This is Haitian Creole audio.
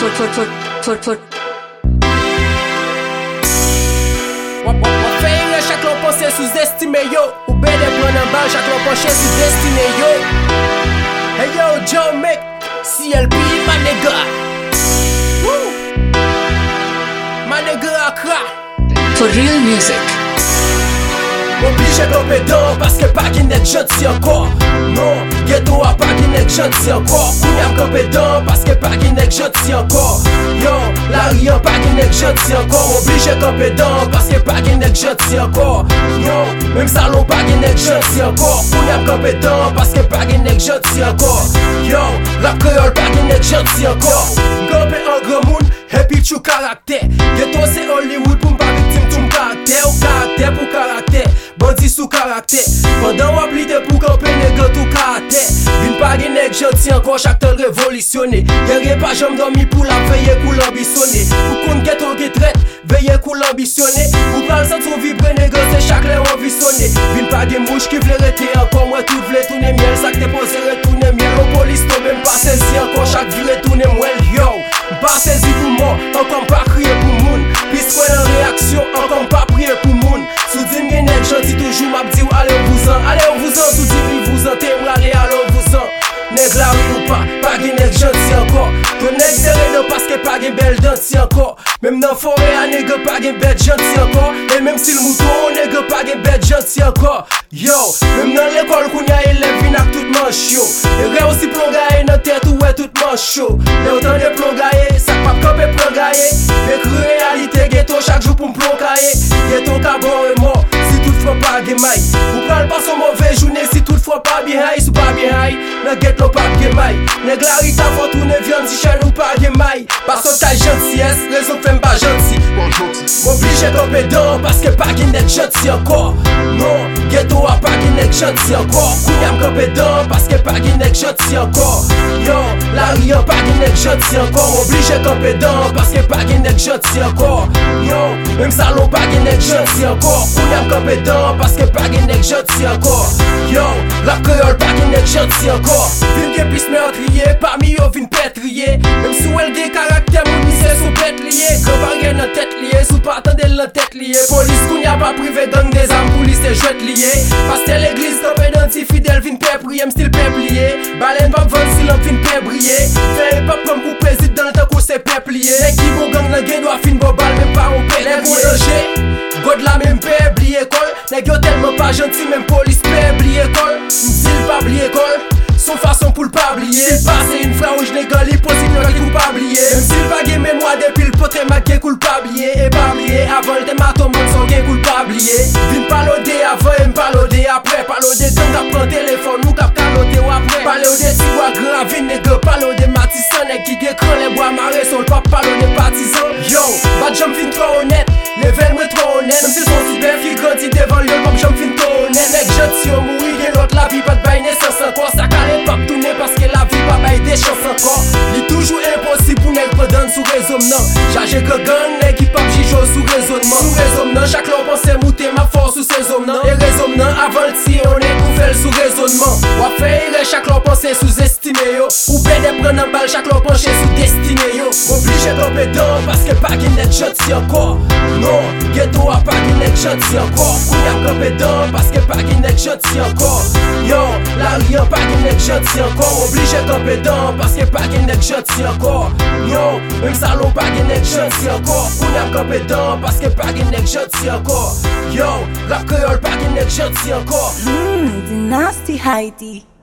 Feye chak lon pense sous-estime yo. Ou ben de pren an bal, chak lon penche sous destine yo. Hey yo, Joe Mick, CLB, my nigga. My nigga Accra. For real music. M'oblige kampe dan, paske pa gen nek janti ankor. Non, ghetto a pa gen nek janti ankor. Kounyan kampe dan, paske pa gen nek janti ankor. Yo, la riyan pa gen nek janti ankor. M'oblige kampe dan, paske pa gen nek janti ankor. Yo, même salon pa gen nek janti ankor. Kounyan kampe dan, paske pa gen nek janti ankor. Yo, rap kreol pa gen nek janti ankor. M'kampe an gran moun, epi chou karakter. Ghetto se Hollywood pou m'pa victime tou m'karakter. Ou karakter pou karakter. Bandi sous caractère. Pendant wap lide pou kampe nègre tout caractère. Vin pa gen nèg janti ankor chak tel révolutionné. Guerrier pa jam dormi pou la veille kou l'ambitionné. Pou kon ghetto ge traite, veille kou l'ambitionné. Ou pral sent son vibre nègre c'est chaque lè envie sonné. Vin pa gen mouche qui vle rete ankor. Moi tout vle tourner miel. Sak te pose retourner miel. Au police to même pas saisi ankor. Chaque vie retourner mwel yo. Pas saisi pou mort, ankor pas crier pou moun. Pis kwen en réaction, ankor pas prier pou moun. Sou dim gen nèg janti toujours m'a dit allez on vous en, sou dim vous en, te m'rale allez on vous en. Nèg la ri ou pas gen nèg janti ankor. Ton nèg serré non parce que pas gen belle danti ankor. Même dans forêt a nèg pas gen bête janti ankor. Et même si le mouton nèg pas gen bête janti ankor. Yo, même dans l'école kounya élève vin ak tout manche yo. Et ré aussi plongaye nan tête ou ouais tout manche yo. Le autant de plongaye, ça pa kampe plongaye. Mais réalité ghetto chaque jour pour m'plongaye. Ghetto ka bon et mort, si toutefois pas gen maille. Ou pral pas son mauvais journée si toutefois pas bien high. Sou pas bien high, nan ghetto pas gen maille. Nèg la ri ta fò tourner viande si chen ou pas gen maille. Parce que ta gentillesse, raison fèm pas gentil. M'oblige kampe dan, parce que pas gen nek gentil ankor. Non, ghetto a pa gen nek janti ankor. Kounyan kampe dan, parce que pa gen nek janti ankor. Yo, la riyan pa gen nek janti ankor. M'oblige kampe dan, parce que pa gen nek janti ankor. Yo, même salon pa gen nek janti ankor. Kounyan kampe dan, parce que pa gen nek janti ankor. Yo, rap kreol pa gen nek janti ankor. Vin gen pis meurtrier, parmi yo vin pétrier. Même sou el gen karakter, moun misè sou pèt liye. Grand barrière nan tête liye, sou pa attendel nan tête liye. Police kounya pa privé gang des armes pou li se jwet liye. Parce que l'église kampe danti fidèle vin pe priye, m'stil pe plié. Balen pap vant silan vin pe briller. Fè pap comme pou président tan kou se pe plié. Nèg ki bo gang nan gen doit fin bo bal même pas on pe plié. Nèg ou danger, God la même pe blié école. Nèg yo tellement pas gentil même police pe blié école. M'sil pas blié école. Son façon pour le pas oublier. S'il passe une frange nègre li possible qu'il ou pas oublier. Même s'il pas gen mémoire depuis le potre ma gen coule pas oublier. Et pas oublier avant le dématon monde son gen coule pas oublier. Vin palode avant et m'palode après. Palode quand t'as prend téléphone ou kap kalote ou après. Palode si bois grand vin nègre palode matissan. Nèg qui gen cran les bois maré son le pas palode partisan. Yo, bat jam fin trop honnête. Level moi trop honnête. Même si son si bien fi grandi devant le comme jam fin trop honnête. Nèg gentil au mourir et l'autre la vie pas de bail naissance encore. Ça calé pas tourner parce que la vie pas bail des chances encore. Il toujours impossible pour nèg prendre sous raisonnement. Chargé que gang nèg qui pas jijo sous raisonnement. Sous raisonnement chaque l'on pense monter ma force sous ses hommes non. Et raisonnement avant le tir on est couvert sous raisonnement. Ou faire chaque l'on pense sous-estimé yo. Ou ben de prendre en balle chaque l'on penche sous destiné yo. Obligé kampe dan parce que pas gen nek janti ankor. Non, ghetto a pa gen nek janti ankor. Kounyan kampe dan parce que pas gen nek janti ankor. Yo, la riyan pa gen nek janti ankor. Oblige kampe dan parce que pas gen nek janti ankor. Yo, même salon pa gen nek janti ankor. Kounyan kampe dan parce que pas gen nek janti ankor. Yo, rap kreol pa gen nek janti ankor. The nasty Heidi.